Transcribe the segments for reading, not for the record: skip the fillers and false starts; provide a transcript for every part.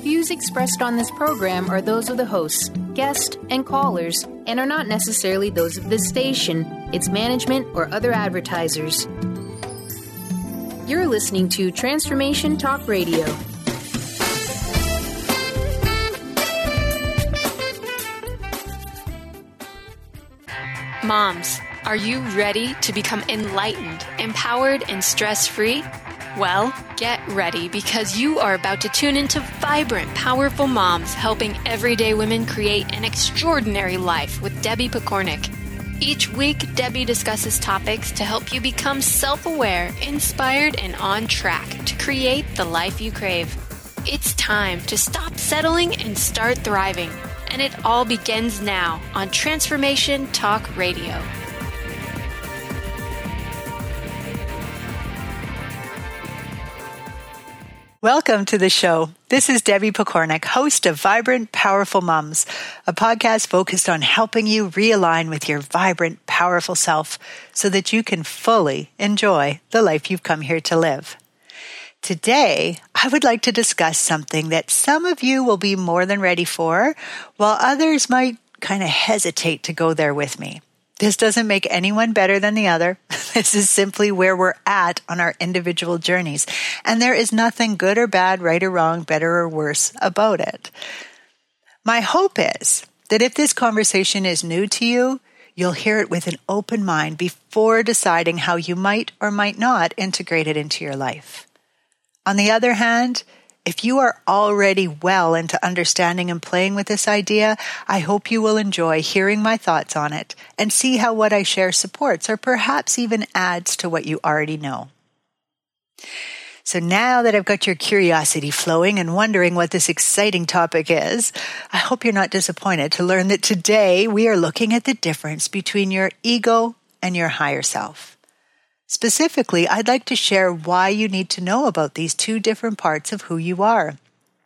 Views expressed on this program are those of the hosts, guests, and callers, and are not necessarily those of this station, its management, or other advertisers. You're listening to Transformation Talk Radio. Moms, are you ready to become enlightened, empowered, and stress-free? Well, get ready because you are about to tune into vibrant, powerful moms helping everyday women create an extraordinary life with Debbie Pokornik. Each week, Debbie discusses topics to help you become self-aware, inspired, and on track to create the life you crave. It's time to stop settling and start thriving. And it all begins now on Transformation Talk Radio. Welcome to the show. This is Debbie Pokornik, host of Vibrant, Powerful Moms, a podcast focused on helping you realign with your vibrant, powerful self so that you can fully enjoy the life you've come here to live. Today, I would like to discuss something that some of you will be more than ready for, while others might kind of hesitate to go there with me. This doesn't make anyone better than the other. This is simply where we're at on our individual journeys. And there is nothing good or bad, right or wrong, better or worse about it. My hope is that if this conversation is new to you, you'll hear it with an open mind before deciding how you might or might not integrate it into your life. On the other hand, if you are already well into understanding and playing with this idea, I hope you will enjoy hearing my thoughts on it and see how what I share supports or perhaps even adds to what you already know. So now that I've got your curiosity flowing and wondering what this exciting topic is, I hope you're not disappointed to learn that today we are looking at the difference between your ego and your higher self. Specifically, I'd like to share why you need to know about these two different parts of who you are,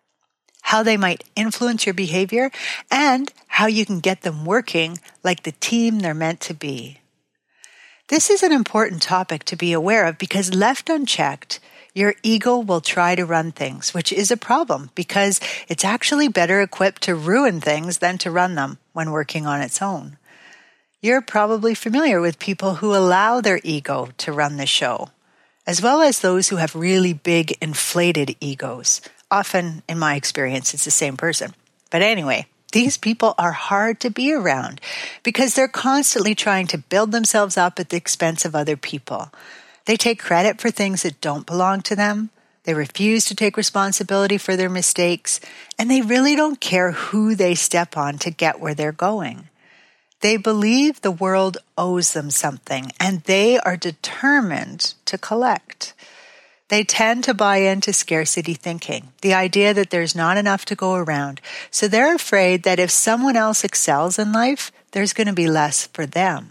how they might influence your behavior, and how you can get them working like the team they're meant to be. This is an important topic to be aware of because left unchecked, your ego will try to run things, which is a problem because it's actually better equipped to ruin things than to run them when working on its own. You're probably familiar with people who allow their ego to run the show, as well as those who have really big inflated egos. Often, in my experience, it's the same person. But anyway, these people are hard to be around because they're constantly trying to build themselves up at the expense of other people. They take credit for things that don't belong to them. They refuse to take responsibility for their mistakes, and they really don't care who they step on to get where they're going. They believe the world owes them something, and they are determined to collect. They tend to buy into scarcity thinking, the idea that there's not enough to go around. So they're afraid that if someone else excels in life, there's going to be less for them.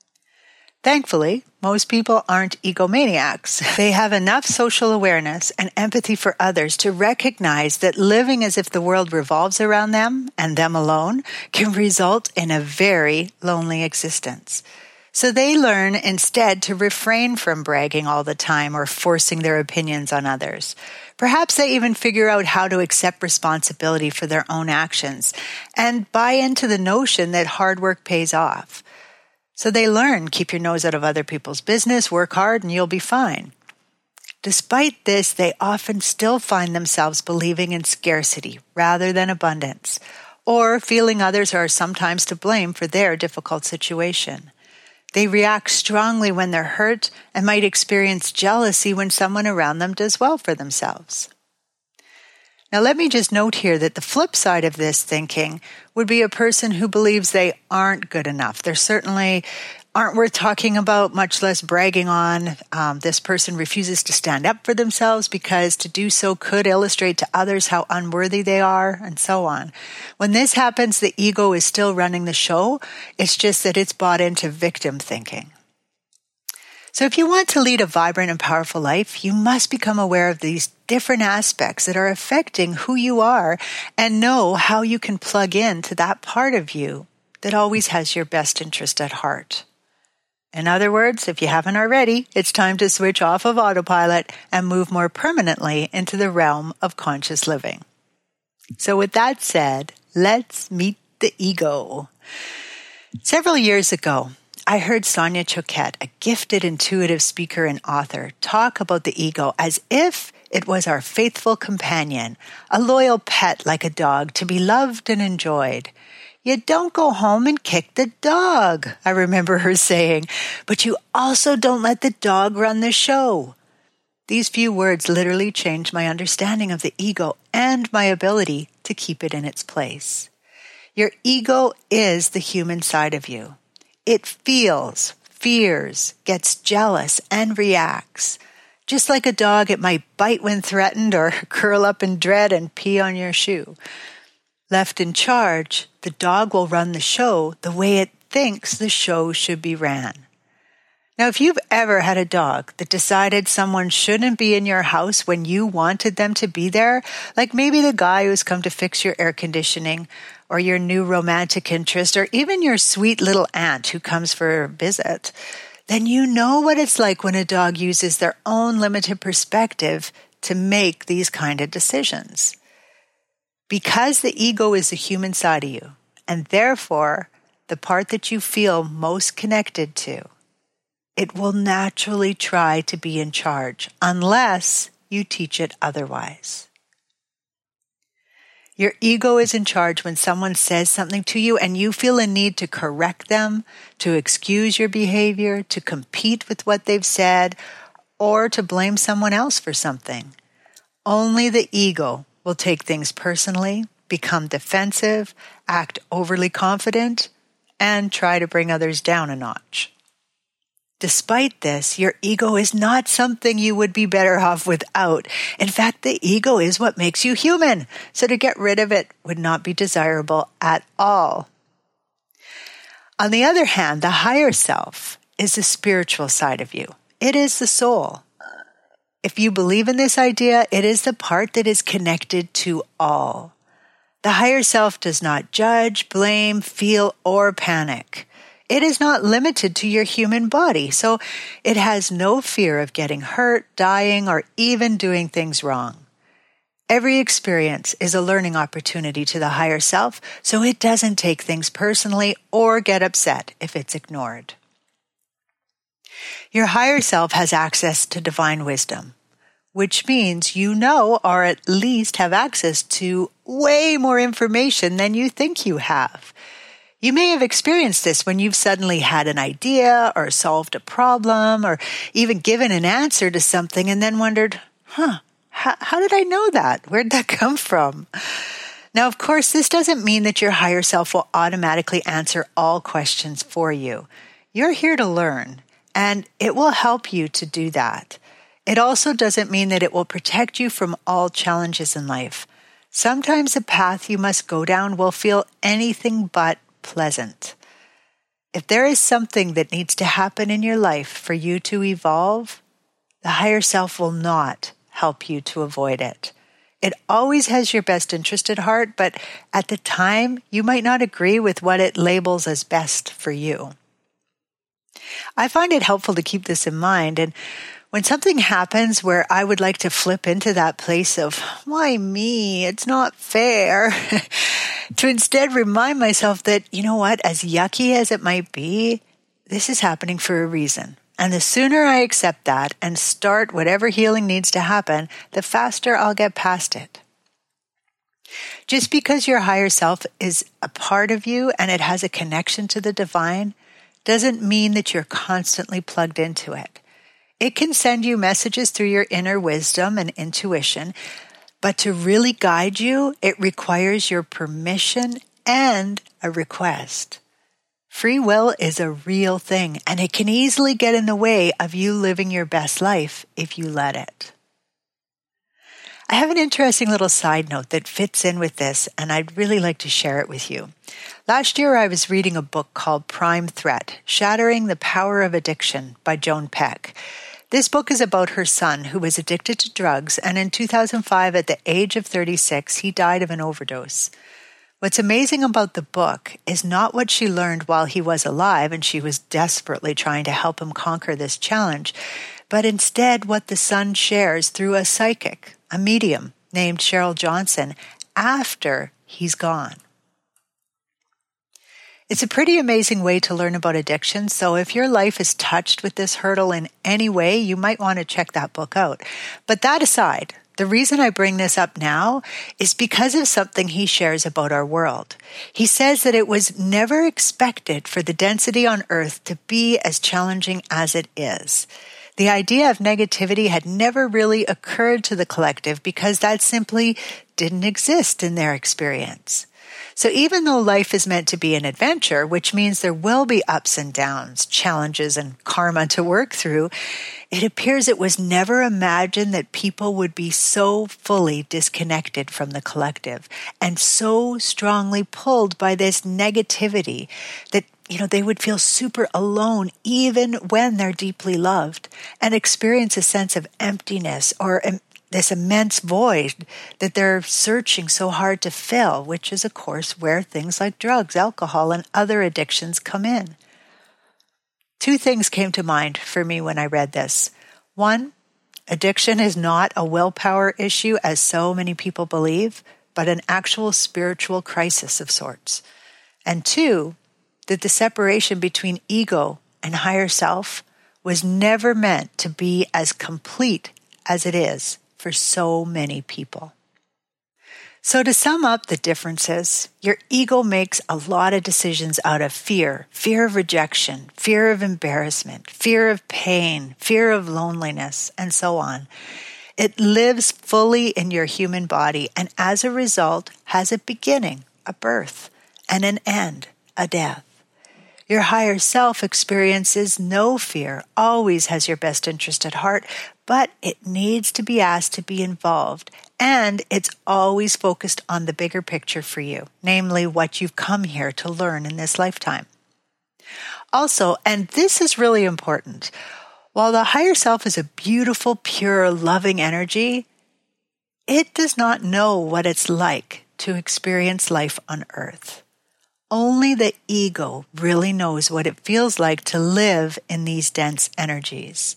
Thankfully, most people aren't egomaniacs. They have enough social awareness and empathy for others to recognize that living as if the world revolves around them and them alone can result in a very lonely existence. So they learn instead to refrain from bragging all the time or forcing their opinions on others. Perhaps they even figure out how to accept responsibility for their own actions and buy into the notion that hard work pays off. So they learn, keep your nose out of other people's business, work hard, and you'll be fine. Despite this, they often still find themselves believing in scarcity rather than abundance, or feeling others are sometimes to blame for their difficult situation. They react strongly when they're hurt and might experience jealousy when someone around them does well for themselves. Now, let me just note here that the flip side of this thinking would be a person who believes they aren't good enough. They certainly aren't worth talking about, much less bragging on. This person refuses to stand up for themselves because to do so could illustrate to others how unworthy they are, and so on. When this happens, the ego is still running the show. It's just that it's bought into victim thinking. So if you want to lead a vibrant and powerful life, you must become aware of these different aspects that are affecting who you are and know how you can plug in to that part of you that always has your best interest at heart. In other words, if you haven't already, it's time to switch off of autopilot and move more permanently into the realm of conscious living. So with that said, let's meet the ego. Several years ago, I heard Sonia Choquette, a gifted intuitive speaker and author, talk about the ego as if it was our faithful companion, a loyal pet like a dog to be loved and enjoyed. You don't go home and kick the dog, I remember her saying, but you also don't let the dog run the show. These few words literally changed my understanding of the ego and my ability to keep it in its place. Your ego is the human side of you. It feels, fears, gets jealous, and reacts. Just like a dog, it might bite when threatened or curl up in dread and pee on your shoe. Left in charge, the dog will run the show the way it thinks the show should be ran. Now, if you've ever had a dog that decided someone shouldn't be in your house when you wanted them to be there, like maybe the guy who's come to fix your air conditioning, or your new romantic interest, or even your sweet little aunt who comes for a visit, then you know what it's like when a dog uses their own limited perspective to make these kind of decisions. Because the ego is the human side of you, and therefore the part that you feel most connected to, it will naturally try to be in charge unless you teach it otherwise. Your ego is in charge when someone says something to you and you feel a need to correct them, to excuse your behavior, to compete with what they've said, or to blame someone else for something. Only the ego will take things personally, become defensive, act overly confident, and try to bring others down a notch. Despite this, your ego is not something you would be better off without. In fact, the ego is what makes you human. So to get rid of it would not be desirable at all. On the other hand, the higher self is the spiritual side of you. It is the soul. If you believe in this idea, it is the part that is connected to all. The higher self does not judge, blame, feel, or panic. It is not limited to your human body, so it has no fear of getting hurt, dying, or even doing things wrong. Every experience is a learning opportunity to the higher self, so it doesn't take things personally or get upset if it's ignored. Your higher self has access to divine wisdom, which means you know or at least have access to way more information than you think you have. You may have experienced this when you've suddenly had an idea or solved a problem or even given an answer to something and then wondered, how did I know that? Where'd that come from? Now, of course, this doesn't mean that your higher self will automatically answer all questions for you. You're here to learn, and it will help you to do that. It also doesn't mean that it will protect you from all challenges in life. Sometimes the path you must go down will feel anything but pleasant. If there is something that needs to happen in your life for you to evolve, the higher self will not help you to avoid it. It always has your best interest at heart, but at the time, you might not agree with what it labels as best for you. I find it helpful to keep this in mind, and when something happens where I would like to flip into that place of, why me? It's not fair, to instead remind myself that, you know what, as yucky as it might be, this is happening for a reason. And the sooner I accept that and start whatever healing needs to happen, the faster I'll get past it. Just because your higher self is a part of you and it has a connection to the divine doesn't mean that you're constantly plugged into it. It can send you messages through your inner wisdom and intuition, but to really guide you, it requires your permission and a request. Free will is a real thing, and it can easily get in the way of you living your best life if you let it. I have an interesting little side note that fits in with this, and I'd really like to share it with you. Last year, I was reading a book called Prime Threat, Shattering the Power of Addiction by Joan Peck. This book is about her son who was addicted to drugs, and in 2005, at the age of 36, he died of an overdose. What's amazing about the book is not what she learned while he was alive and she was desperately trying to help him conquer this challenge, but instead what the son shares through a psychic, a medium named Cheryl Johnson, after he's gone. It's a pretty amazing way to learn about addiction, so if your life is touched with this hurdle in any way, you might want to check that book out. But that aside, the reason I bring this up now is because of something he shares about our world. He says that it was never expected for the density on Earth to be as challenging as it is. The idea of negativity had never really occurred to the collective because that simply didn't exist in their experience. So even though life is meant to be an adventure, which means there will be ups and downs, challenges and karma to work through, it appears it was never imagined that people would be so fully disconnected from the collective and so strongly pulled by this negativity that they would feel super alone even when they're deeply loved and experience a sense of emptiness or this immense void that they're searching so hard to fill, which is, of course, where things like drugs, alcohol, and other addictions come in. Two things came to mind for me when I read this. One, addiction is not a willpower issue, as so many people believe, but an actual spiritual crisis of sorts. And two, that the separation between ego and higher self was never meant to be as complete as it is for so many people. So to sum up the differences, your ego makes a lot of decisions out of fear of rejection, fear of embarrassment, fear of pain, fear of loneliness, and so on. It lives fully in your human body and as a result has a beginning, a birth, and an end, a death. Your higher self experiences no fear, always has your best interest at heart, but it needs to be asked to be involved, and it's always focused on the bigger picture for you, namely what you've come here to learn in this lifetime. Also, and this is really important, while the higher self is a beautiful, pure, loving energy, it does not know what it's like to experience life on Earth. Only the ego really knows what it feels like to live in these dense energies.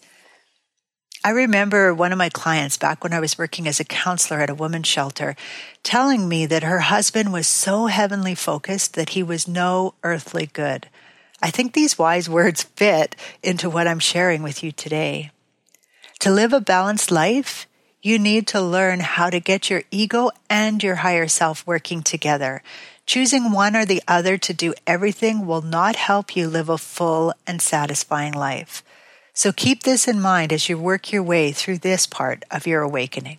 I remember one of my clients back when I was working as a counselor at a women's shelter telling me that her husband was so heavenly focused that he was no earthly good. I think these wise words fit into what I'm sharing with you today. To live a balanced life, you need to learn how to get your ego and your higher self working together. Choosing one or the other to do everything will not help you live a full and satisfying life. So keep this in mind as you work your way through this part of your awakening.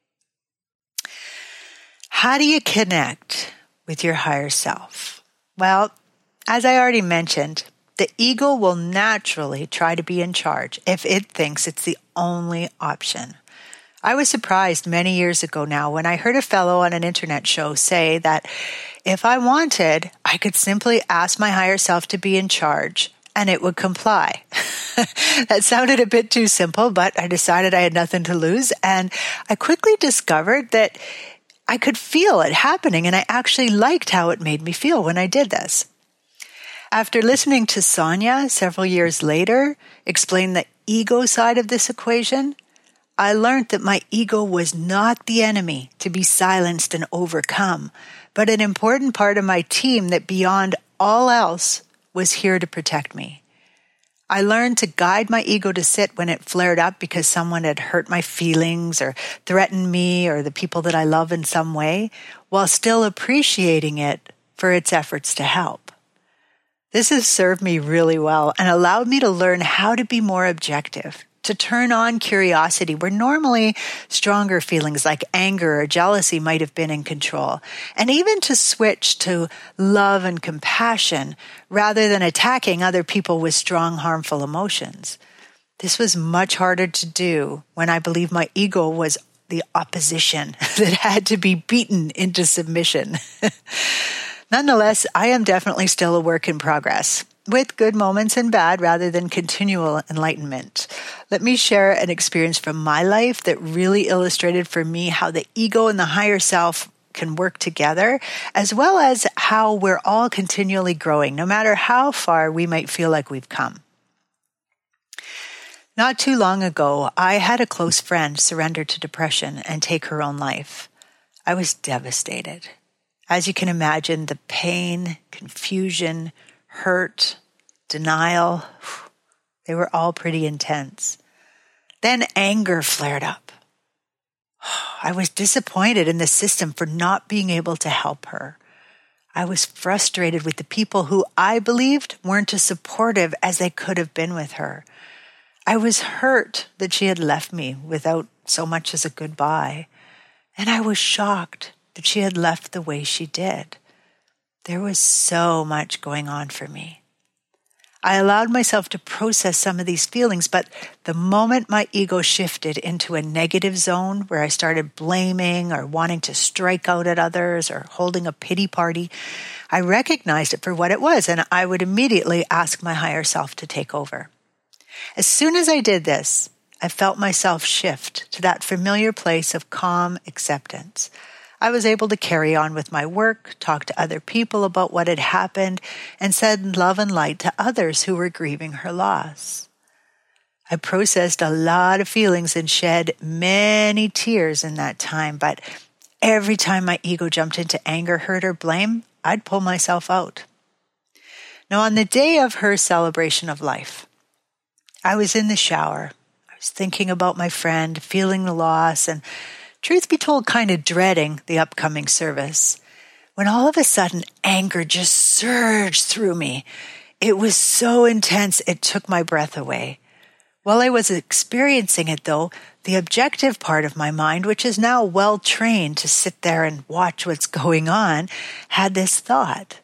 How do you connect with your higher self? Well, as I already mentioned, the ego will naturally try to be in charge if it thinks it's the only option. I was surprised many years ago now when I heard a fellow on an internet show say that if I wanted, I could simply ask my higher self to be in charge and it would comply. That sounded a bit too simple, but I decided I had nothing to lose, and I quickly discovered that I could feel it happening, and I actually liked how it made me feel when I did this. After listening to Sonia several years later explain the ego side of this equation, I learned that my ego was not the enemy to be silenced and overcome, but an important part of my team that beyond all else was here to protect me. I learned to guide my ego to sit when it flared up because someone had hurt my feelings or threatened me or the people that I love in some way, while still appreciating it for its efforts to help. This has served me really well and allowed me to learn how to be more objective, to turn on curiosity where normally stronger feelings like anger or jealousy might have been in control, and even to switch to love and compassion rather than attacking other people with strong, harmful emotions. This was much harder to do when I believe my ego was the opposition that had to be beaten into submission. Nonetheless, I am definitely still a work in progress, with good moments and bad rather than continual enlightenment. Let me share an experience from my life that really illustrated for me how the ego and the higher self can work together, as well as how we're all continually growing, no matter how far we might feel like we've come. Not too long ago, I had a close friend surrender to depression and take her own life. I was devastated. As you can imagine, the pain, confusion, hurt, denial, they were all pretty intense. Then anger flared up. I was disappointed in the system for not being able to help her. I was frustrated with the people who I believed weren't as supportive as they could have been with her. I was hurt that she had left me without so much as a goodbye. And I was shocked that she had left the way she did. There was so much going on for me. I allowed myself to process some of these feelings, but the moment my ego shifted into a negative zone where I started blaming or wanting to strike out at others or holding a pity party, I recognized it for what it was, and I would immediately ask my higher self to take over. As soon as I did this, I felt myself shift to that familiar place of calm acceptance. I was able to carry on with my work, talk to other people about what had happened, and send love and light to others who were grieving her loss. I processed a lot of feelings and shed many tears in that time, but every time my ego jumped into anger, hurt, or blame, I'd pull myself out. Now, on the day of her celebration of life, I was in the shower. I was thinking about my friend, feeling the loss, and truth be told, kind of dreading the upcoming service, when all of a sudden anger just surged through me. It was so intense, it took my breath away. While I was experiencing it, though, the objective part of my mind, which is now well trained to sit there and watch what's going on, had this thought: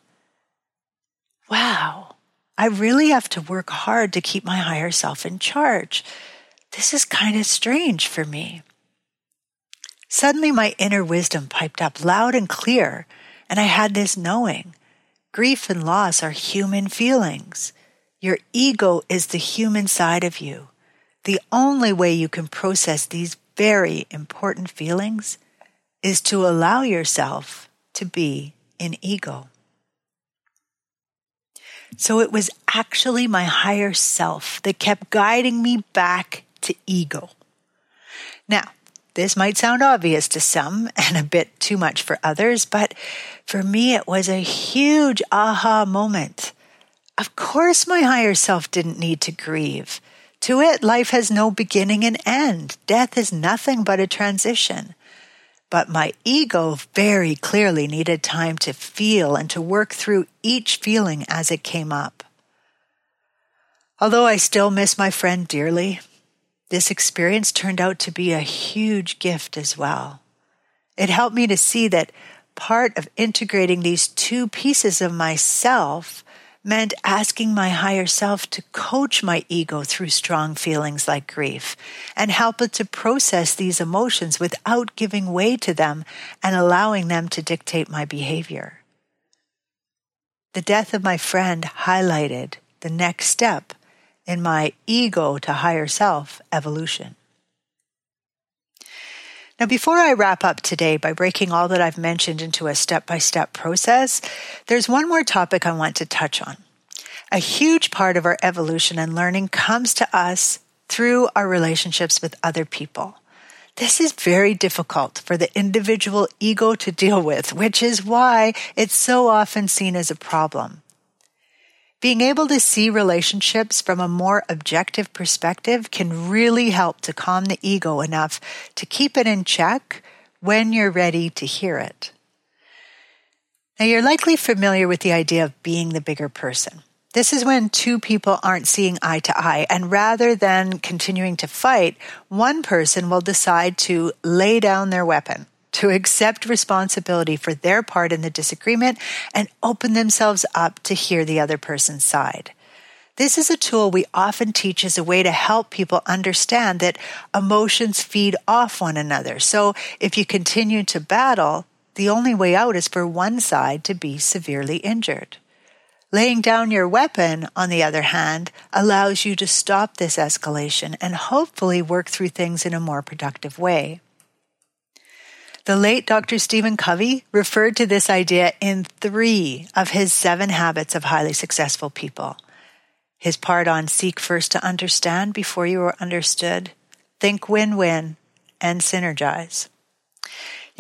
wow, I really have to work hard to keep my higher self in charge. This is kind of strange for me. Suddenly my inner wisdom piped up loud and clear, and I had this knowing. Grief and loss are human feelings. Your ego is the human side of you. The only way you can process these very important feelings is to allow yourself to be in ego. So it was actually my higher self that kept guiding me back to ego. Now, this might sound obvious to some and a bit too much for others, but for me it was a huge aha moment. Of course my higher self didn't need to grieve. To it, life has no beginning and end. Death is nothing but a transition. But my ego very clearly needed time to feel and to work through each feeling as it came up. Although I still miss my friend dearly, this experience turned out to be a huge gift as well. It helped me to see that part of integrating these two pieces of myself meant asking my higher self to coach my ego through strong feelings like grief and help it to process these emotions without giving way to them and allowing them to dictate my behavior. The death of my friend highlighted the next step in my ego to higher self evolution. Now, before I wrap up today by breaking all that I've mentioned into a step-by-step process, there's one more topic I want to touch on. A huge part of our evolution and learning comes to us through our relationships with other people. This is very difficult for the individual ego to deal with, which is why it's so often seen as a problem. Being able to see relationships from a more objective perspective can really help to calm the ego enough to keep it in check when you're ready to hear it. Now, you're likely familiar with the idea of being the bigger person. This is when two people aren't seeing eye to eye, and rather than continuing to fight, one person will decide to lay down their weapon, to accept responsibility for their part in the disagreement and open themselves up to hear the other person's side. This is a tool we often teach as a way to help people understand that emotions feed off one another. So if you continue to battle, the only way out is for one side to be severely injured. Laying down your weapon, on the other hand, allows you to stop this escalation and hopefully work through things in a more productive way. The late Dr. Stephen Covey referred to this idea in 3 of his 7 habits of highly successful people. His part on seek first to understand before you are understood, think win-win, and synergize.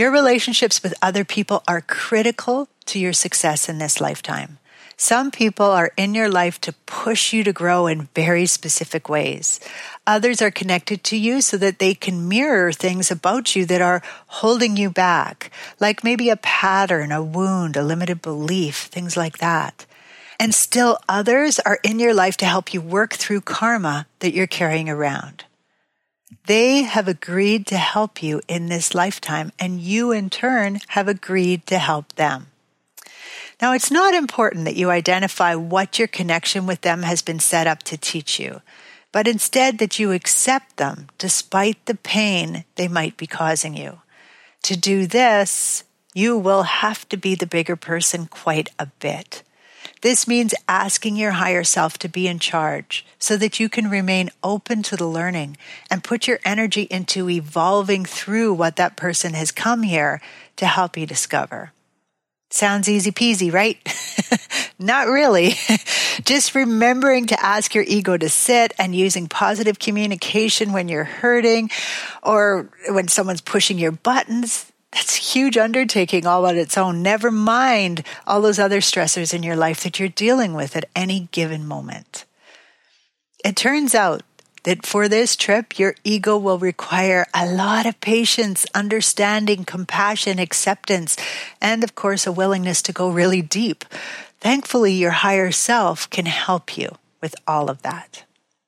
Your relationships with other people are critical to your success in this lifetime. Some people are in your life to push you to grow in very specific ways. Others are connected to you so that they can mirror things about you that are holding you back, like maybe a pattern, a wound, a limited belief, things like that. And still others are in your life to help you work through karma that you're carrying around. They have agreed to help you in this lifetime, and you in turn have agreed to help them. Now, it's not important that you identify what your connection with them has been set up to teach you, but instead that you accept them despite the pain they might be causing you. To do this, you will have to be the bigger person quite a bit. This means asking your higher self to be in charge so that you can remain open to the learning and put your energy into evolving through what that person has come here to help you discover. Sounds easy peasy, right? Not really. Just remembering to ask your ego to sit and using positive communication when you're hurting or when someone's pushing your buttons. That's a huge undertaking all on its own. Never mind all those other stressors in your life that you're dealing with at any given moment. It turns out that for this trip, your ego will require a lot of patience, understanding, compassion, acceptance, and of course, a willingness to go really deep. Thankfully, your higher self can help you with all of that.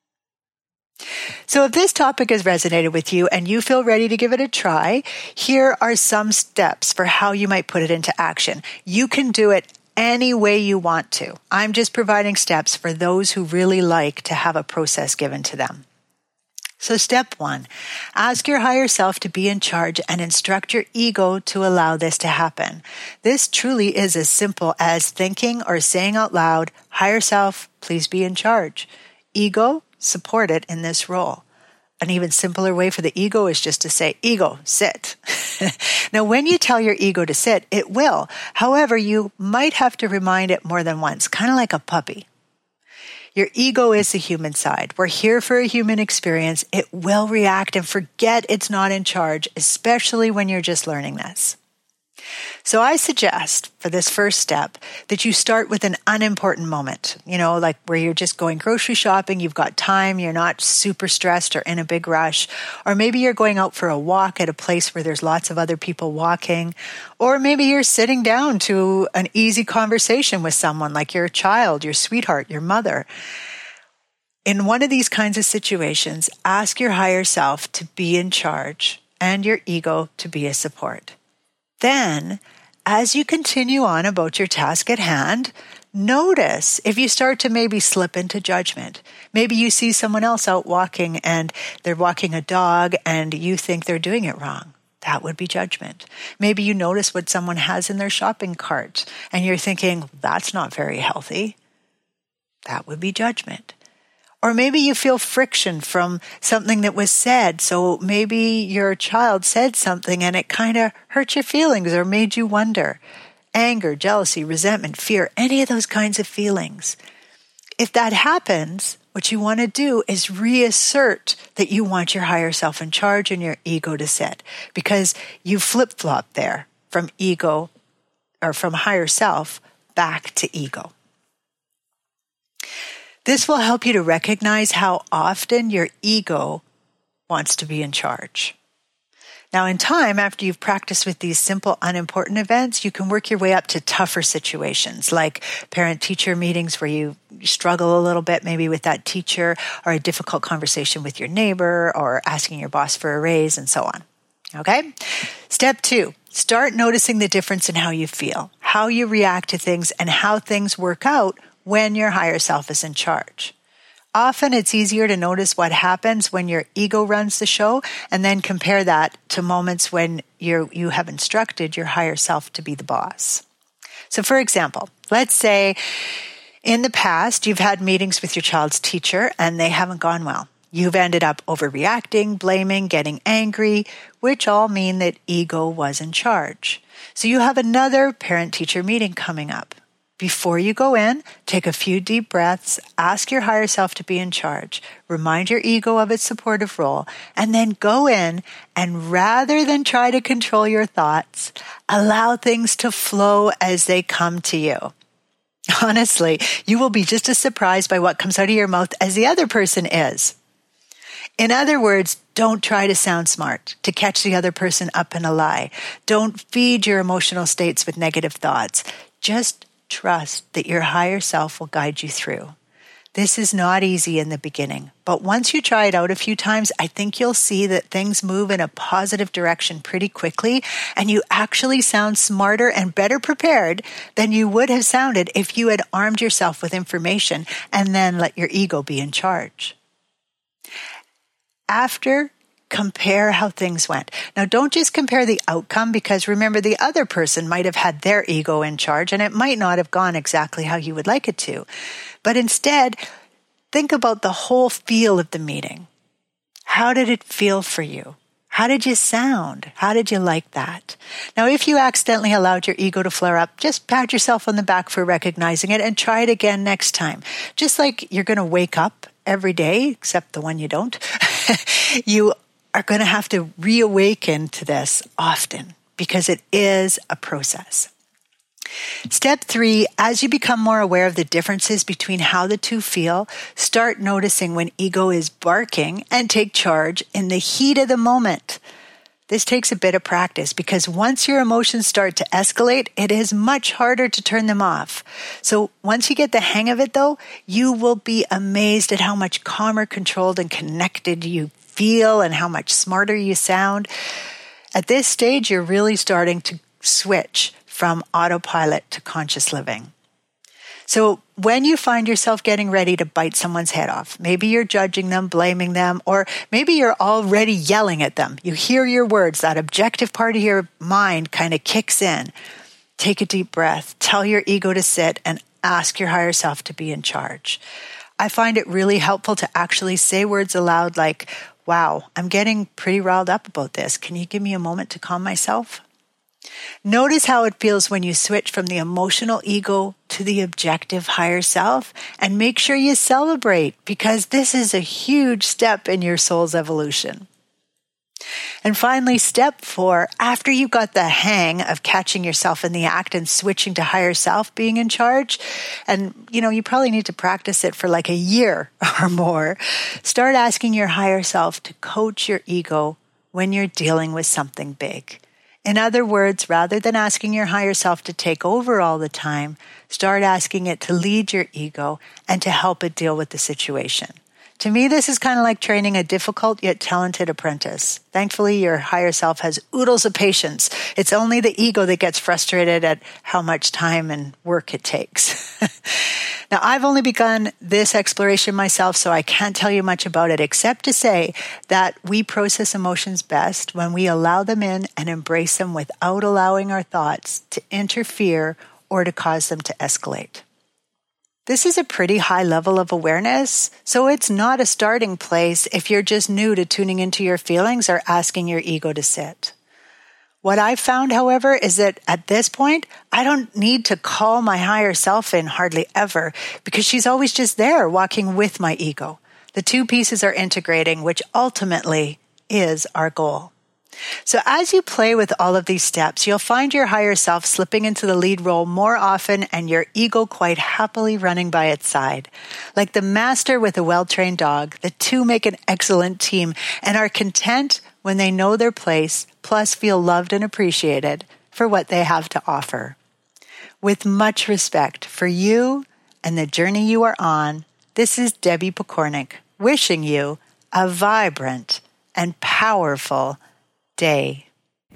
So if this topic has resonated with you and you feel ready to give it a try, here are some steps for how you might put it into action. You can do it any way you want to. I'm just providing steps for those who really like to have a process given to them. So step 1, ask your higher self to be in charge and instruct your ego to allow this to happen. This truly is as simple as thinking or saying out loud, higher self, please be in charge. Ego, support it in this role. An even simpler way for the ego is just to say, ego, sit. Now, when you tell your ego to sit, it will. However, you might have to remind it more than once, kind of like a puppy. Your ego is the human side. We're here for a human experience. It will react and forget it's not in charge, especially when you're just learning this. So I suggest for this first step that you start with an unimportant moment, like where you're just going grocery shopping, you've got time, you're not super stressed or in a big rush, or maybe you're going out for a walk at a place where there's lots of other people walking, or maybe you're sitting down to an easy conversation with someone like your child, your sweetheart, your mother. In one of these kinds of situations, ask your higher self to be in charge and your ego to be a support. Then, as you continue on about your task at hand, notice if you start to maybe slip into judgment. Maybe you see someone else out walking and they're walking a dog and you think they're doing it wrong. That would be judgment. Maybe you notice what someone has in their shopping cart and you're thinking, that's not very healthy. That would be judgment. Or maybe you feel friction from something that was said. So maybe your child said something and it kind of hurt your feelings or made you wonder. Anger, jealousy, resentment, fear, any of those kinds of feelings. If that happens, what you want to do is reassert that you want your higher self in charge and your ego to sit, because you flip-flop there from ego or from higher self back to ego. This will help you to recognize how often your ego wants to be in charge. Now, in time, after you've practiced with these simple, unimportant events, you can work your way up to tougher situations, like parent-teacher meetings where you struggle a little bit maybe with that teacher, or a difficult conversation with your neighbor, or asking your boss for a raise, and so on. Okay? Step 2, start noticing the difference in how you feel, how you react to things, and how things work out when your higher self is in charge. Often it's easier to notice what happens when your ego runs the show and then compare that to moments when you have instructed your higher self to be the boss. So for example, let's say in the past you've had meetings with your child's teacher and they haven't gone well. You've ended up overreacting, blaming, getting angry, which all mean that ego was in charge. So you have another parent-teacher meeting coming up. Before you go in, take a few deep breaths, ask your higher self to be in charge, remind your ego of its supportive role, and then go in and rather than try to control your thoughts, allow things to flow as they come to you. Honestly, you will be just as surprised by what comes out of your mouth as the other person is. In other words, don't try to sound smart, to catch the other person up in a lie. Don't feed your emotional states with negative thoughts. Just trust that your higher self will guide you through. This is not easy in the beginning, but once you try it out a few times, I think you'll see that things move in a positive direction pretty quickly, and you actually sound smarter and better prepared than you would have sounded if you had armed yourself with information and then let your ego be in charge. After, compare how things went. Now, don't just compare the outcome because remember the other person might have had their ego in charge and it might not have gone exactly how you would like it to. But instead, think about the whole feel of the meeting. How did it feel for you? How did you sound? How did you like that? Now, if you accidentally allowed your ego to flare up, just pat yourself on the back for recognizing it and try it again next time. Just like you're going to wake up every day, except the one you don't, you are going to have to reawaken to this often because it is a process. Step 3, as you become more aware of the differences between how the two feel, start noticing when ego is barking and take charge in the heat of the moment. This takes a bit of practice because once your emotions start to escalate, it is much harder to turn them off. So once you get the hang of it though, you will be amazed at how much calmer, controlled, and connected you feel and how much smarter you sound. At this stage, you're really starting to switch from autopilot to conscious living. So when you find yourself getting ready to bite someone's head off, maybe you're judging them, blaming them, or maybe you're already yelling at them. You hear your words, that objective part of your mind kind of kicks in. Take a deep breath, tell your ego to sit, and ask your higher self to be in charge. I find it really helpful to actually say words aloud like, wow, I'm getting pretty riled up about this. Can you give me a moment to calm myself? Notice how it feels when you switch from the emotional ego to the objective higher self, and make sure you celebrate because this is a huge step in your soul's evolution. And finally, step 4, after you got the hang of catching yourself in the act and switching to higher self being in charge, and you probably need to practice it for like a year or more, start asking your higher self to coach your ego when you're dealing with something big. In other words, rather than asking your higher self to take over all the time, start asking it to lead your ego and to help it deal with the situation. To me, this is kind of like training a difficult yet talented apprentice. Thankfully, your higher self has oodles of patience. It's only the ego that gets frustrated at how much time and work it takes. Now, I've only begun this exploration myself, so I can't tell you much about it, except to say that we process emotions best when we allow them in and embrace them without allowing our thoughts to interfere or to cause them to escalate. This is a pretty high level of awareness, so it's not a starting place if you're just new to tuning into your feelings or asking your ego to sit. What I've found, however, is that at this point, I don't need to call my higher self in hardly ever because she's always just there walking with my ego. The two pieces are integrating, which ultimately is our goal. So as you play with all of these steps, you'll find your higher self slipping into the lead role more often and your ego quite happily running by its side. Like the master with a well-trained dog, the two make an excellent team and are content when they know their place, plus feel loved and appreciated for what they have to offer. With much respect for you and the journey you are on, this is Debbie Pokornik wishing you a vibrant and powerful day.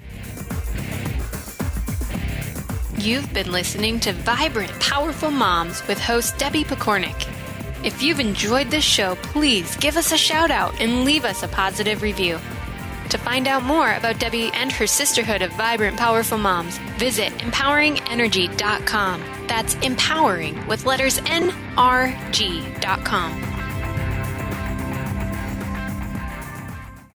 You've been listening to Vibrant, Powerful Moms with host Debbie Pokornik. If you've enjoyed this show, please give us a shout out and leave us a positive review. To find out more about Debbie and her sisterhood of Vibrant, Powerful Moms, visit empoweringenergy.com. That's empowering with letters NRG.com.